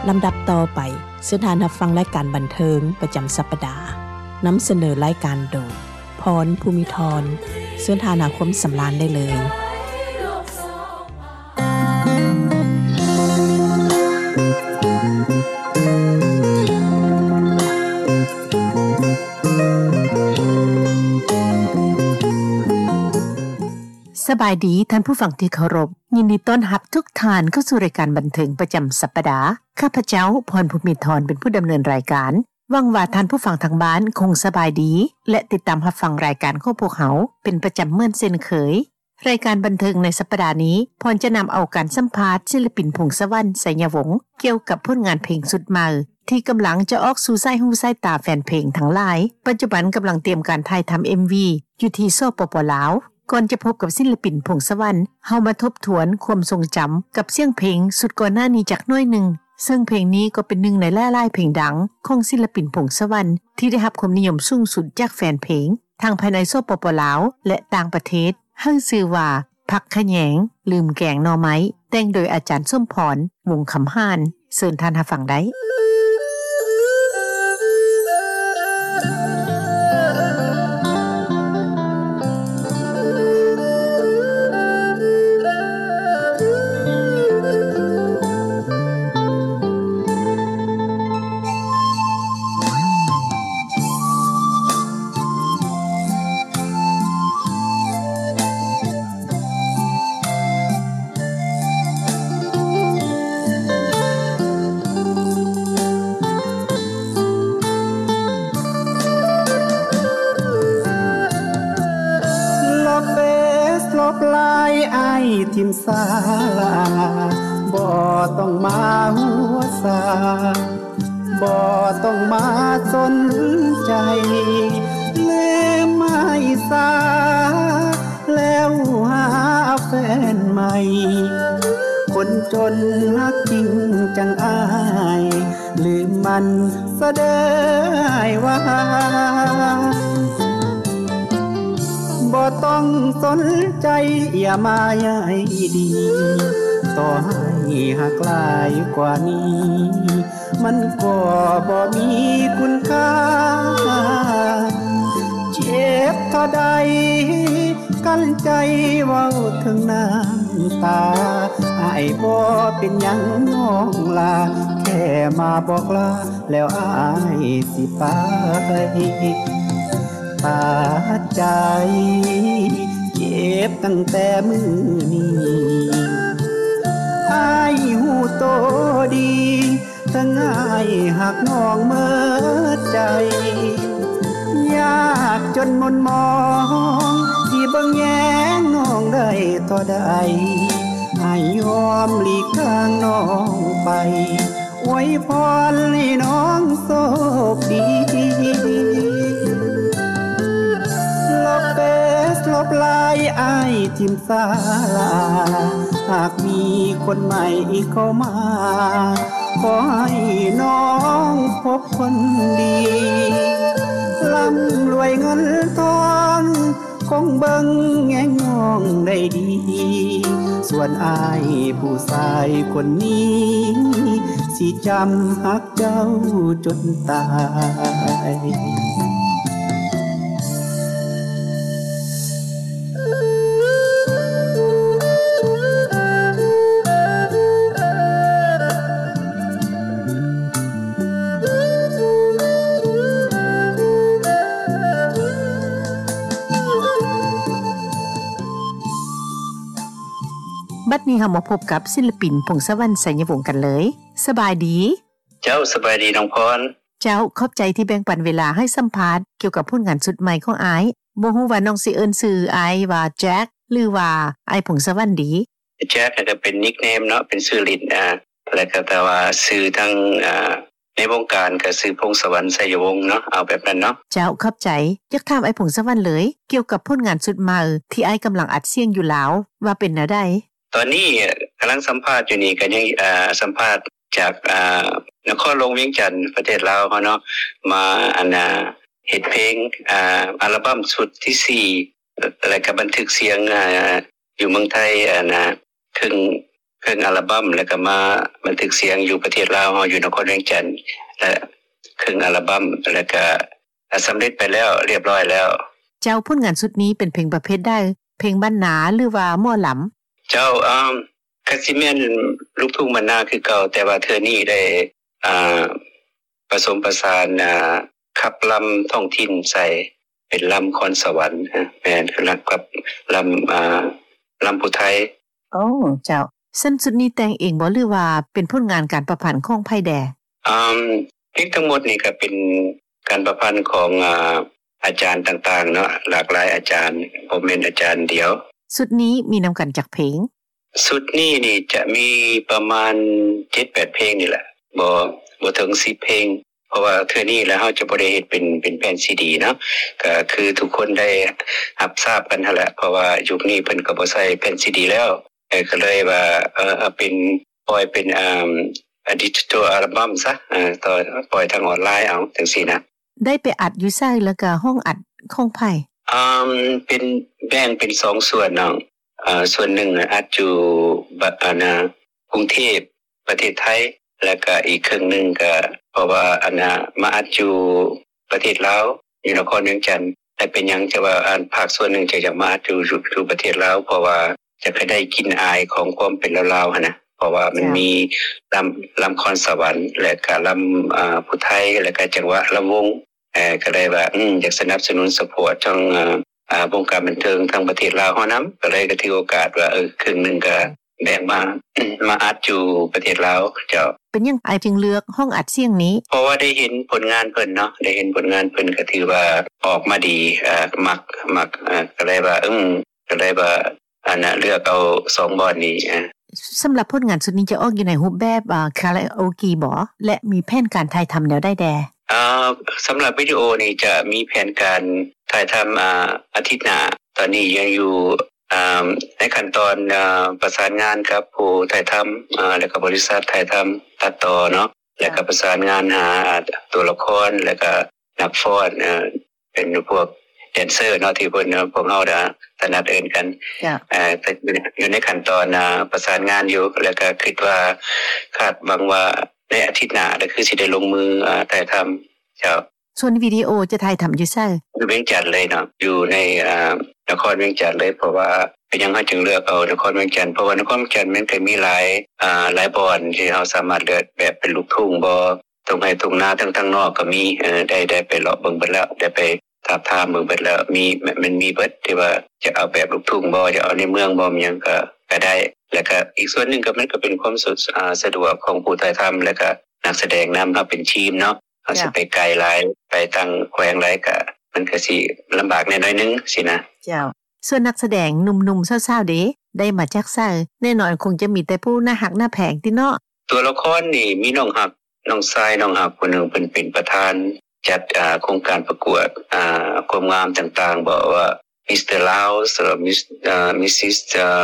ลำดับต่อไปเชิญทานรับฟังรายการบันเทิงประจำสัปดาห์นำเสนอรายการโดยพรภูมิธรเชิญทานหาความสำราญได้เลยสบายดีท่านผู้ฟังที่เคารพยินดีต้อนรับทุกท่านเข้าสู่รายการบันเทิงประจำสัปดาห์ข้าพเจ้าพรภูมิธรเป็นผู้ดำเนินรายการหวังว่าท่านผู้ฟังทางบ้านคงสบายดีและติดตามรับฟังรายการของพวกเขาเป็นประจำเหมือนเช่นเคยรายการบันเทิงในสัปดาห์นี้พรจะนำเอาการสัมภาษณ์ศิลปินพงศวรรณไสยวงศ์เกี่ยวกับผลงานเพลงสุดใหม่ที่กำลังจะออกสู่สายหูสายตาแฟนเพลงทั้งหลายปัจจุบันกำลังเตรียมการถ่ายทำ MV อยู่ที่สปป.ลาวก่อนจะพบกับศิลปินพงศวรรณเฮามาทบทวนความทรงจำกับเสียงเพลงสุดก่อนหน้านี้จากน้อยหนึ่งซึ่งเพลงนี้ก็เป็นหนึ่งในหลายๆเพลงดังของศิลปินพงศวรรณที่ได้รับความนิยมสูงสุดจากแฟนเพลงทั้งภายในสปป.ลาวและต่างประเทศให้ชื่อว่าผักขะแหยงลืมแกงหน่อไม้แต่งโดยอาจารย์ส้มพรวงคำห้านเชิญท่านรับฟังได้ทิมสาลาบ่ต้องมาหัวสาบ่ต้องมาสนใจลืมไม่สาแล้วหาแฟนใหม่คนจนรักจริงจังอายลืมมันซะได้ว่าบ่ต้องสนใจอย่ามาใยดีต่อให้หักหลายกว่านี้มันก็บ่มีคุณค่าเจ็บเท่าใดกั้นใจเว้าถึงน้ำตาอ้ายบ่เป็นหยังน้องลาแค่มาบอกลาแล้วอ้ายสิไปตาใจเจ็บตั้งแต่มื้อนี้อ้ายฮู้โตดีทั้งอ้ายหักน้องเมิดใจยากจนมนมองสิเบิ่งแยงน้องได้เท่าใดอ้ายยอมหลีกทางน้องไปอวยพรให้น้องโชคดีลบลายอ้ายทิมสาลาหากมีคนใหม่เข้ามาขอให้น้องพบคนดีร่ำรวยเงินทองคงเบิ่งแง่งองได้ดีส่วนอ้ายผู้ชายคนนี้สิจำฮักเจ้าจนตายบัดนี้เฮามาพบกับศิลปินพงศวรรณไสยวงศ์กันเลยสบายดีเจ้าสบายดีน้องพรเจ้าขอบใจที่แบ่งปันเวลาให้สัมภาษณ์เกี่ยวกับผลงานสุดใหม่ของอ้ายบ่ฮู้ว่าน้องสิเอิ้นชื่ออ้ายว่าแจ็คหรือว่าอ้ายพงศวรรณดีแจ็คก็เป็นนิคเนมเนาะเป็นชื่อเล่นแล้วก็แต่ว่าชื่อทั้งในวงการก็ชื่อพงศวรรณไสยวงศ์เนาะเอาแบบนั้นเนาะเจ้าขอบใจอยากถามอ้ายพงศวรรณเลยเกี่ยวกับผลงานสุดใหม่ที่อ้ายกำลังอัดเสียงอยู่แล้วว่าเป็นแนวใดตอนนี้กำลังสัมภาษณ์อยู่นี่ก็ยังสัมภาษณ์จากนครหลวงเวียงจันทร์ประเทศลาวเนาะมาเฮ็ดเพลงอัลบั้มชุดที่4แล้วก็บันทึกเสียงอยู่เมืองไทยถึงครึ่งอัลบั้มแล้วก็มาบันทึกเสียงอยู่ประเทศลาวเฮาอยู่นครเวียงจันทน์และครึ่งอัลบั้มแล้วก็สำเร็จไปแล้วเรียบร้อยแล้วเจ้าผลงานสุดนี้เป็นเพลงประเภทได้เพลงบ้านนาหรือว่าหมอลำเจ้าคาสิแม่นลูกทุ่งบ้านนาคือเก่าแต่ว่าเทื่อนี้ได้ผสมผสานขับลำท้องถิ่นใส่เป็นลำคอนสวรรค์แม่นคือกับลำผู้ไทยโอ้เจ้าซึ่งสุดนี้แต่งเองบ่หรือว่าเป็นผลงานการประพันธ์ของไผแดเพลงทั้งหมดนี่ก็เป็นการประพันธ์ของอาจารย์ต่างๆเนาะหลากหลายอาจารย์บ่แม่นอาจารย์เดียวสุดนี้มีนำกันจักเพลงสุดนี้นี่จะมีประมาณ 7-8 เพลงนี่แหละบ่ถึง10เพลงเพราะว่าเทื่อนี้แล้วเฮาจะบ่ได้เฮ็ดเป็นแผ่นซีดีเนาะก็คือทุกคนได้รับทราบกันหั่นแหละเพราะว่ายุคนี้เพิ่นก็บ่ใช้แผ่นซีดีแล้วก็เลยว่าเป็นปล่อยเป็นดิจิทัลอัลบั้มซะต่อปล่อยทางออนไลน์เอาจังซี่นะได้ไปอัดอยู่ไสแล้วก็ห้องอัดของไผเป็นแบ่งเป็น2ส่วนเนาะส่วนหนึ่งอัดอยู่กรุงเทพประเทศไทยแล้วก็อีกครึ่งนึงก็เพราะว่ามาอัดอยู่ประเทศลาวอยู่นครเวียงจันทน์แต่เป็นหยังจะว่าภาคส่วนนึงจะอยากมาอัดอยู่ประเทศลาวเพราะว่าจะได้กินอายของความเป็นลาวๆหั่นนะเพราะว่ามันมีลำคอนสวรรค์และก็ลำผู้ไทยและก็จังหวะลำวงก็เลยว่าอยากสนับสนุนซัพพอร์ตทางวงการบันเทิงทางประเทศลาวเฮานำก็เลยก็ถือโอกาสว่าครึ่งนึงก็แบ่งมาอัดอยู่ประเทศลาวเจ้าเป็นยังไงจึงเลือกห้องอัดเสียงนี้เพราะว่าได้เห็นผลงานเพิ่นเนาะได้เห็นผลงานเพิ่นก็ถือว่าออกมาดีมักก็เลยว่าก็เลยว่าเลือกเอา2บอนนี้สำหรับผลงานสุดนี้จะออกอยู่ในรูปแบบคาราโอเกะบ่และมีแผนการถ่ายทำแนวได้แดสำหรับวิดีโอนี่จะมีแผนการถ่ายทำอาทิตย์หน้าตอนนี้ยังอยู่ในขั้นตอนประสานงานกับผู้ถ่ายทำแล้วก็บริษัทถ่ายทำตัดต่อเนาะแล้วก็ประสานงานหาตัวละครแล้วก็นักฟ้อนเป็นพวกแดนเซอร์เนาะที่เพิ่นพวกเฮาได้ถนัดเอิ้นกันอยู่ในขั้นตอนประสานงานอยู่แล้วก็คิดว่าคาดหวังว่าในอาทิตย์หน้าก็คือสิได้ลงมือถ่ายทำเจ้าส่วนวิดีโอจะถ่ายทำอยู่ไสอยู่เวียงจันทน์เลยเนาะอยู่ในนครเวียงจันทน์เลยเพราะว่าเป็นยังเฮาจึงเลือกเอานครเวียงจันทน์เพราะว่านครเวียงจันทน์มันก็มีหลายบ่อนที่เฮาสามารถเลือกแบบเป็นลูกทุ่งบ่ตรงไหนตรงหน้าทั้งนอกก็มีได้ไปเลาะเบิ่งเบิดแล้วได้ไปถามเบิ่งเบิดแล้วมันมีเบิดที่ว่าจะเอาแบบลูกทุ่งบ่จะเอาในเมืองบ่มีหยังก็ได้แล้วก็อีกส่วนนึงก็มันก็เป็นความสะดวกของผู้ถ่ายทำแล้วก็นักแสดงนำเฮาเป็นทีมเนาะเฮาสิไปไกลหลายไปตั้งแขวงหลายก็มันก็สิลำบากแน่น้อยนึงสินะเจ้าส่วนนักแสดงหนุ่มๆสาวๆเด้ได้มาจากไสแน่นอนคงจะมีแต่ผู้น่าฮักน่าแพงติเนาะตัวละครนี่มีน้องฮักน้องทรายน้องฮักผู้นึงเป็นประธานจัดโครงการประกวดความงามต่างๆบอกว่า Mr. Laos หรือ Mrs.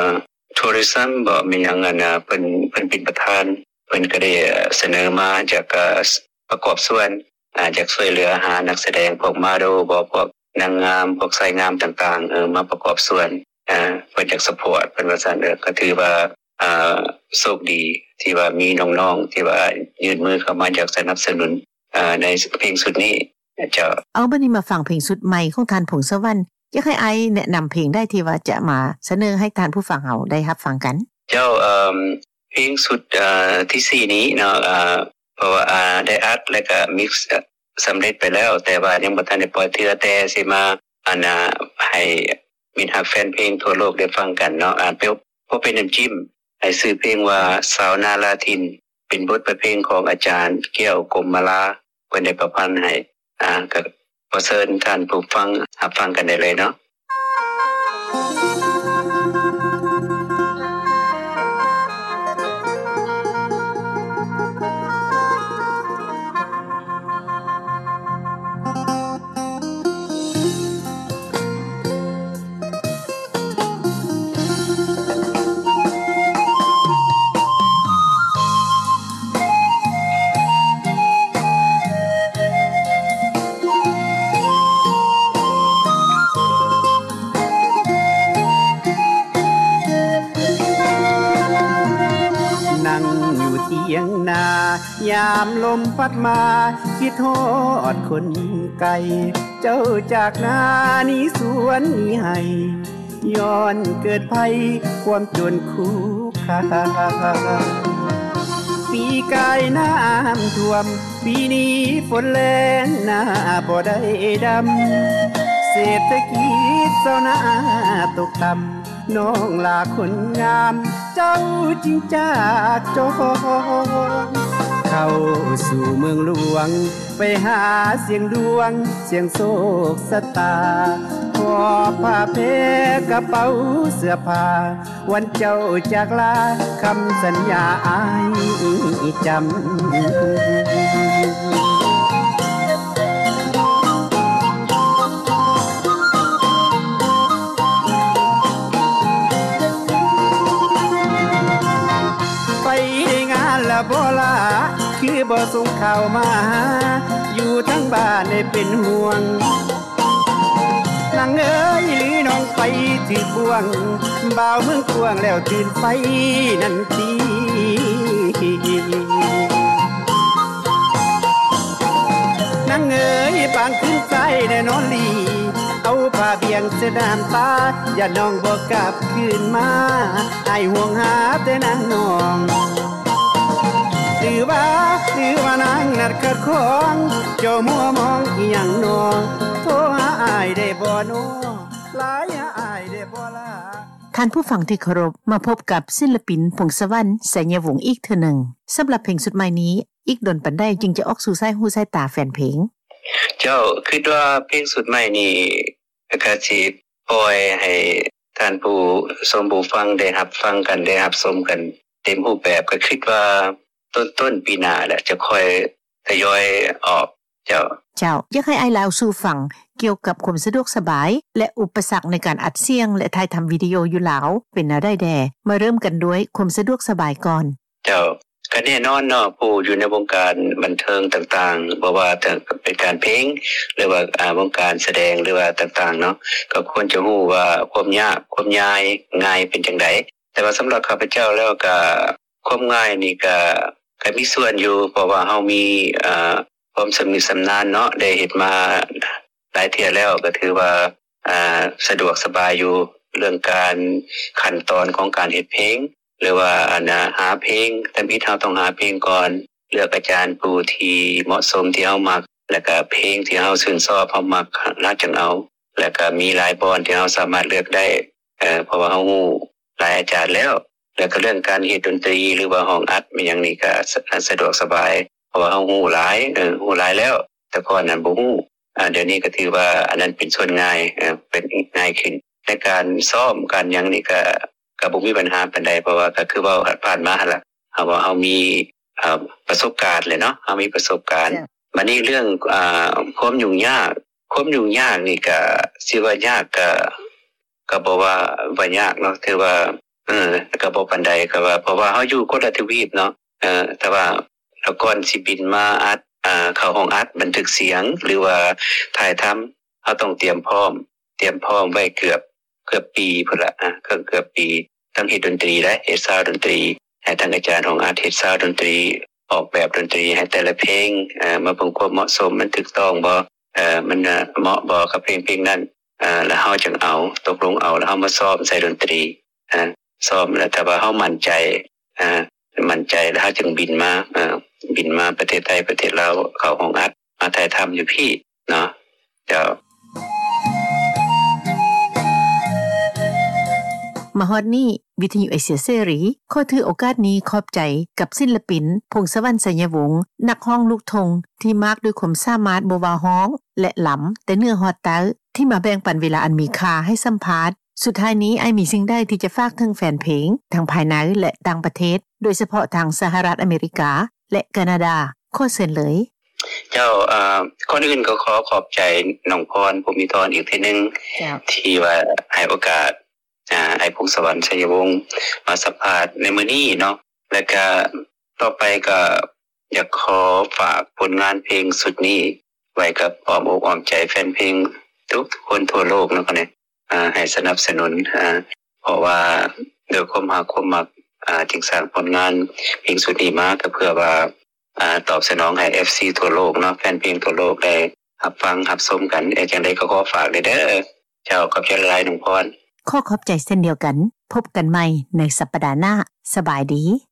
Tourism บอกมีหยังเพิ่นเป็นประธานเพิ่นก็ได้เสนอมาจากประกอบส่วนจากช่วยเหลือหานักแสดงพวกมาโดบอกพวกนางงามพวกสายงามต่างๆมาประกอบส่วนเพิ่นอยากซัพพอร์ตเพิ่นว่าซั่นก็ถือว่าโชคดีที่ว่ามีน้องๆที่ว่ายื่นมือเข้ามาอยากสนับสนุนในเพลงสุดนี้จะเอาบัดนี้มาฟังเพลงสุดใหม่ของท่านพงษ์สวรรค์อยากให้ไอแนะนำเพลงได้ที่ว่าจะมาเสนอให้ท่านผู้ฟังเฮาได้รับฟังกันเจ้าเพลงสุดที่4นี้เนาะเพราะว่าได้อัดแล้วก็มิกซ์สำเร็จไปแล้วแต่ว่ายังบ่ทันได้ปล่อยเทื่อแต่สิมาให้มีฮักแฟนเพลงทั่วโลกได้ฟังกันเนาะเพราะเป็นน้ำจิ้มให้ชื่อเพลงว่าสาวนาลาทินเป็นบทเพลงของอาจารย์เกี่ยวกรมมาลาเพิ่นได้ประพันธ์ให้ก็ขอเชิญท่านผู้ฟังรับฟังกันได้เลยเนาะยามลมพัดมาคิดฮอดคนไกลเจ้าจากนานี้สวนนี้ให้ย้อนเกิดภัยความจนคู่ค่าปีกายน้ำท่วมปีนี้ฝนแล้งหน้าบ่ได้ดำเศรษฐกิจเจ้าหน้าตกต่ำน้องลาคนงามเจ้าจริงจากจองเข้าสู่เมืองหลวงไปหาเสียงดวงเสียงโศกสตาขอผ้าเพกระเป๋าเสื้อผ้าวันเจ้าจากลาคำสัญญาอ้ายจำไปงานละบ่ลาคือบ่ส่งข่าวมาหาอยู่ทั้งบ้านได้เป็นห่วงนางเอ้ยหรือน้องไปถือบ่วงบ่าวเมืองกวางแล้วตื่นไฟนั่นทีนางเอ้ยปางขึ้นใจแน่นอนลีเอาผ้าเบียงเสน้ำตาอย่าน้องบ่กลับคืนมาให้ห่วงหาแต่นางน้องหรือว่านางนัดขัดของเจ้ามัวมองอีหยังน้องโทรหาอ้ายได้บ่น้อหลายหาอ้ายได้บ่ล่ะท่านผู้ฟังที่เคารพมาพบกับศิลปินพงศวรรณสัญญวงศ์อีกเทื่อหนึ่งสำหรับเพลงสุดใหม่นี้อีกดนปานใดจึงจะออกสู่สายหูสายตาแฟนเพลงเจ้าคิดว่าเพลงสุดใหม่นี้ก็สิปล่อยให้ท่านผู้ชมผู้ฟังได้รับฟังกันได้รับชมกันเต็มรูปแบบก็คิดว่าต้นปีหน้าแหละจะค่อยทยอยออกเจ้าอยากให้อ้ายลาวสู่ฟังเกี่ยวกับความสะดวกสบายและอุปสรรคในการอัดเสียงและถ่ายทำวิดีโออยู่ลาวเป็นแนวใดแดมาเริ่มกันด้วยความสะดวกสบายก่อนเจ้าก็แน่นอนเนาะผู้อยู่ในวงการบันเทิงต่างๆบ่ว่าจะเป็นการเพลงหรือว่าวงการแสดงหรือว่าต่างๆเนาะก็ควรจะรู้ว่าความยากความง่ายเป็นจังได๋แต่ว่าสำหรับข้าพเจ้าแล้วก็ความง่ายนี่ก็มีส่วนอยู่เพราะว่าเฮามีความสำนาญเนาะได้เฮ็ดมาหลายเที่ยแล้วก็ถือว่าสะดวกสบายอยู่เรื่องการขั้นตอนของการเฮ็ดเพลงหรือว่าหาเพลงแต่มีเฮาต้องหาเพลงก่อนเลือกอาจารย์ผู้ที่เหมาะสมที่เฮามักแล้วก็เพลงที่เฮาชื่นชอบเฮามักน่าจังเอาแล้วก็มีหลายบอนที่เฮาสามารถเลือกได้เพราะว่าเฮาฮู้หลายอาจารย์แล้วก็เรื่องการเฮ็ดดนตรีหรือว่าห้องอัดมีหยังนี่ก็สะดวกสบายเพราะว่าเฮาฮู้หลายแล้วแต่ก่อนนั้นบ่ฮู้เดี๋ยวนี้ก็ถือว่าอันนั้นเป็นส่วนง่ายเป็นง่ายขึ้นในการซ้อมการหยังนี่ก็บ่มีปัญหาปานใดเพราะว่าก็คือว่าผ่านมาหั่นล่ะเฮามีประสบการณ์เลยเนาะเฮามีประสบการณ์บัดนี้เรื่องความยุ่งยากนี่ก็สิว่ายากก็บ่ว่ายากเนาะถือว่าก็บ่ปานใดก็ว่าเพราะว่าเฮาอยู่คนละทวีปเนาะแต่ว่าแล้วก่อนสิบินมาอัดเข้าห้องอัดบันทึกเสียงหรือว่าถ่ายทำเฮาต้องเตรียมพร้อมไว้เกือบปีพุ่นล่ะเกือบปีทั้งเฮ็ดดนตรีและเฮ็ดซาวด์ดนตรีให้ทางอาจารย์ของอาร์ตเฮ็ดซาวด์ดนตรีออกแบบดนตรีให้แต่ละเพลงมาเบิ่งความเหมาะสมมันถูกต้องบ่มันเหมาะบ่กับเพลงนั้นแล้วเฮาจึงเอาตกลงเอาแล้วเฮามาซ้อมใส่ดนตรีซ้อมแล้วแต่ว่าเฮามั่นใจแล้วเฮาจึงบินมาประเทศไทยประเทศลาวเข้าห้องอัดมาถ่ายทำอยู่พี่เนาะเจ้ามาฮอดนี้วิทยุเอเชียเสรีขอถือโอกาสนี้ขอบใจกับศิลปินพงศวรรณสัญญวงศ์นักร้องลูกทุ่งที่มากด้วยความสามารถบ่ว่าฮ้องและหลําแต่เนื้อฮอดตาที่มาแบ่งปันเวลาอันมีค่าให้สัมภาษณ์สุดท้ายนี้ไอ้มีสิ่งใดที่จะฝากถึงแฟนเพลงทั้งภายในและต่างประเทศโดยเฉพาะทางสหรัฐอเมริกาและแคนาดาขอเชิญเลยเจ้าก่อนอื่นก็ขอขอบใจน้องพรภูมิธรอีกทีนึงที่ว่าให้โอกาสไอ้พงศวรรณชัยวงศ์มาสัมภาษณ์ในมื้อนี้เนาะแล้วก็ต่อไปก็อยากขอฝากผลงานเพลงสุดนี้ไว้กับอ้อมอกอ้อมใจแฟนเพลงทุกคนทั่วโลกเนาะก็เนี่ยให้สนับสนุนเพราะว่าโดยความรักจึงสร้างผลงานเพลงสุดนี้มาก็เพื่อว่าตอบสนองให้ FC ทั่วโลกเนาะแฟนเพลงทั่วโลกได้รับฟังรับชมกันจังได๋ก็ขอฝากเด้อเจ้าขอบใจหลายน้องพรขอขอบใจเช่นเดียวกันพบกันใหม่ในสัปดาห์หน้าสบายดี